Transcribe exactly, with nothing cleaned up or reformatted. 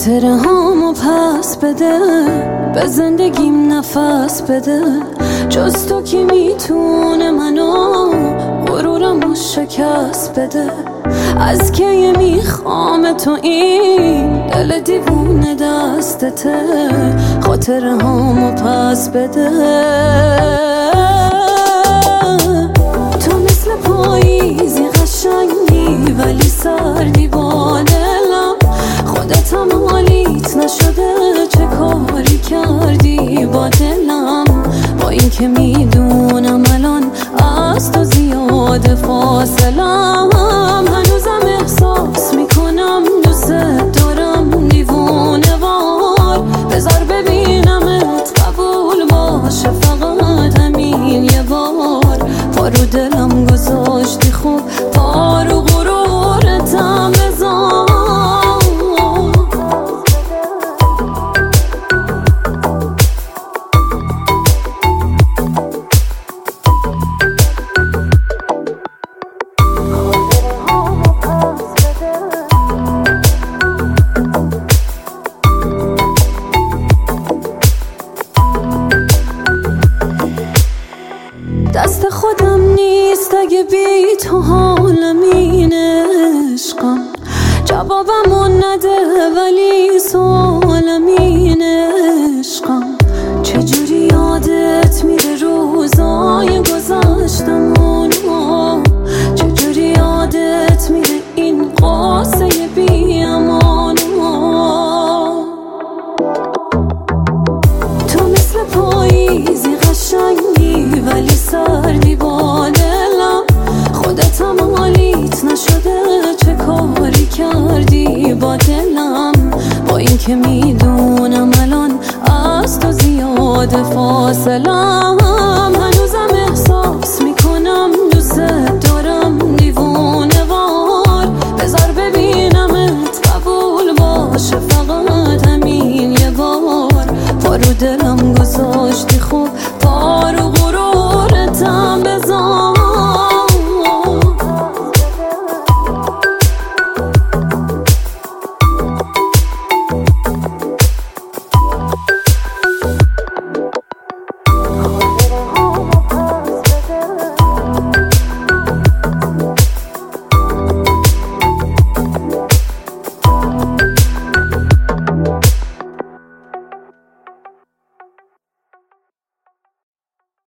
خاطره هامو پس بده، به زندگیم نفس بده. جز تو کی میتونه منو غرورمو شکست بده؟ از کی میخوام تو این دل دیوونه دستته؟ خاطره هامو پس بده. تو مثل پاییزی قشنگی ولی سردی با دلم. خودتم حالیت نشده، چه کاری کردی با دلم؟ با این که میدونم الان از تو زیاد فاصلم، هنوزم احساس میکنم دوست دارم دیوونه وار. بذار ببینمت قبول باشه فقط همین یه بار. پارو دلم گذاشتی خوب، پارو غرورتم بذار. دست خودم نیست اگه بی تو حالم این عشقم. جوابمو نده ولی سوالم این عشقم. چجوری یادت میره روزای گذشتمونو؟ چجوری یادت میره این قصه بی امانو؟ تو مثل پاییزی قشنگی ولی سردی با دلم. خودتم حالیت نشده، چه کاری کردی با دلم؟ با این که میدونم الان از تو زیاد فاصلم، هنوزم احساس میکنم دوست دارم دیوونه وار. بذار ببینمت قبول باشه فقط همین یه بار. پارو دلم گذاشتی خوب،